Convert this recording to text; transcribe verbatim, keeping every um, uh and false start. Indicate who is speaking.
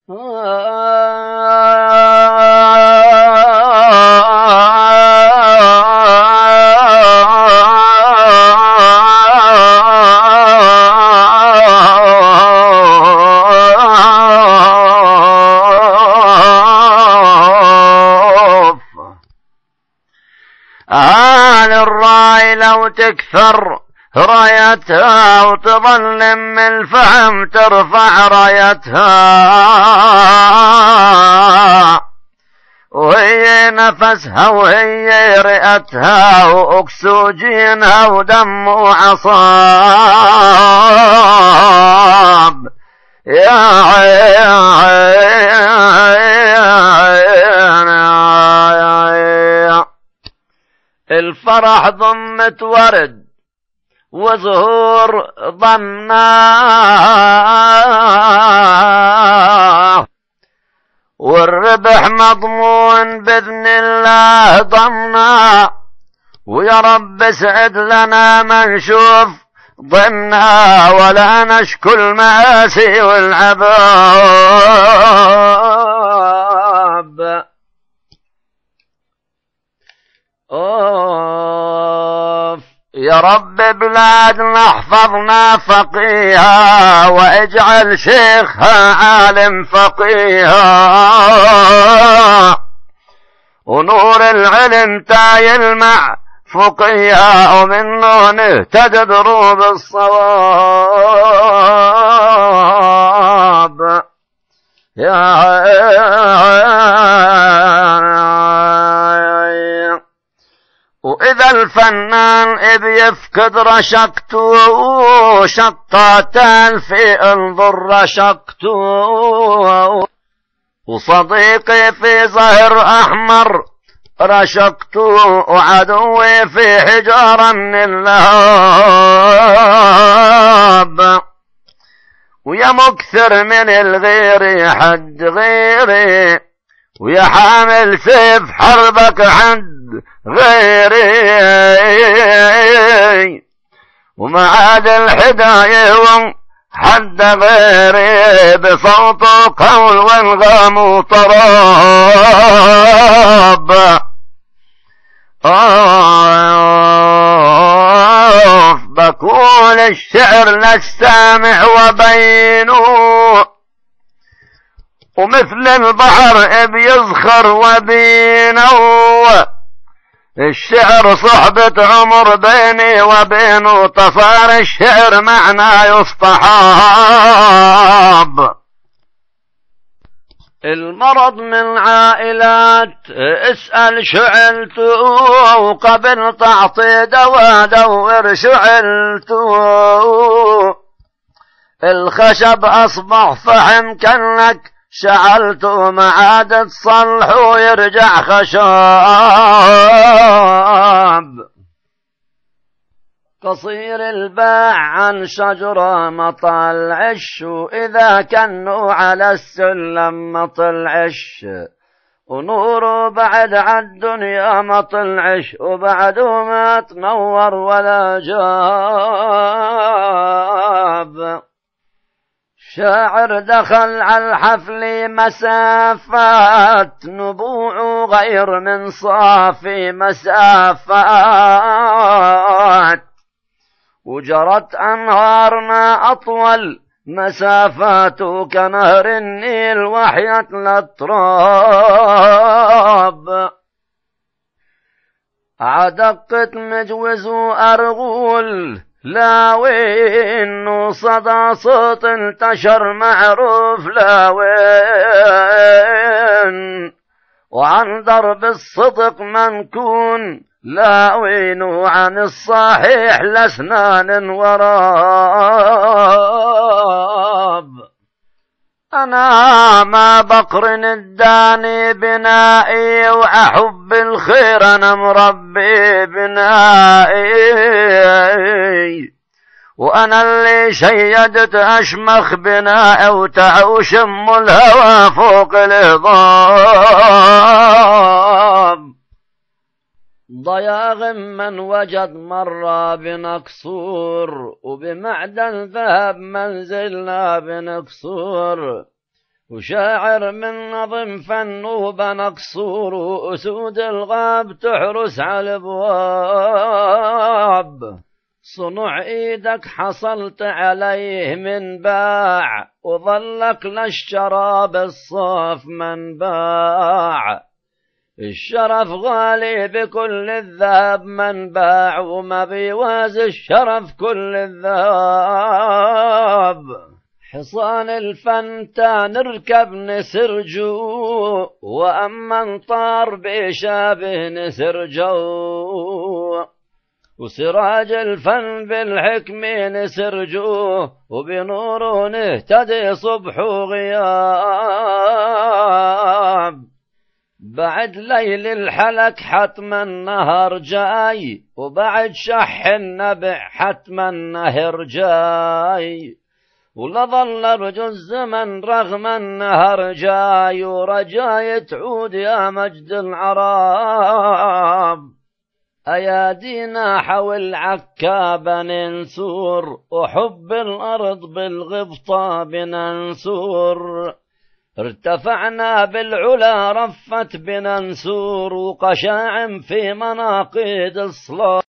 Speaker 1: آل الراي لو تكثر رايتها وتظل من الفهم ترفع رايتها، وهي نفسها وهي رئتها وأكسجينها ودم وعصاب. يا الفرح ضمة ورد وزهور ضمناه، والربح مضمون بإذن الله ضمنا، ويا رب اسعد لنا ما نشوف ضمنا ولا نشكو المآسي والعذاب. أوف يا رب بلادنا احفظنا فقيها، واجعل شيخها عالم فقيها، ونور العلم تا يلمع فقيها، ومنه نهتدي دروب الصواب. يا وإذا الفنان إذ يفقد رشقته شقاتان في انظر رشقته، وصديقي في ظهر أحمر رشقته، وعدوي في حجارة من اللهاب. ويا مكثر من الغير حد غيري، ويا حامل سيف حربك حد غيري، وما عاد الحداية حد غيري، بصوته قول وانغام وطراب. أوف بقول الشعر للسامع وبينه، ومثل البحر بيزخر وبينه، الشعر صحبة عمر بيني وبينه، تصار الشعر معنى يصطحاب. المرض من عائلات اسأل شعلته، وقبل تعطي دوا دور شعلته، الخشب أصبح فحم كأنك شعلته، ما عاد تصلح ويرجع خشاب. قصير الباع عن شجرة مطى العش، وإذا كانوا على السلم مطلعش، ونوره بعد عالدنيا مطلعش، وبعده ما تنور ولا جاب. شاعر دخل على الحفل مسافات، نبوع غير من صافي مسافات، وجرت أنهارنا أطول مسافات، كنهر النيل وحيت للتراب. عدقت مجوز وأرغول لا وين، وصدى صوت انتشر معروف لا وين، وعن درب الصدق منكون لا وين، وعن الصحيح لسنان وراب. أنا ما بقرن الداني بنائي، وأحب الخير أنا مربي بنائي، وأنا اللي شيدت أشمخ بنائي، وتعوش أم الهوى فوق الهضاب. ضياغ من وجد مرة بنقصور، وبمعدن ذهب منزلنا بنقصور، وشاعر من نظم فنوب نقصور، وأسود الغاب تحرس على الابواب. صنع ايدك حصلت عليه من باع، وظلك للشراب الصاف منباع. الشرف غالي بكل الذهب منباع، وما بيوازي الشرف كل الذهب. حصان الفن تنركب نسرجو، وأما انطار بشابه نسرجو. وسراج الفن بالحكم نسرجوه، وبنوره نهتدي صبح وغياب. بعد ليل الحلك حتما النهر جاي، وبعد شح النبع حتما النهر جاي. ولظل رجو الزمن رغم النهر جاي، ورجاي تعود يا مجد العراب. أيادينا حول عكابا ننسور، وحب الأرض بالغبطة بننسور. ارتفعنا بالعلا رفت بنا نسور، وقشاعم في مناقيد الصلاة.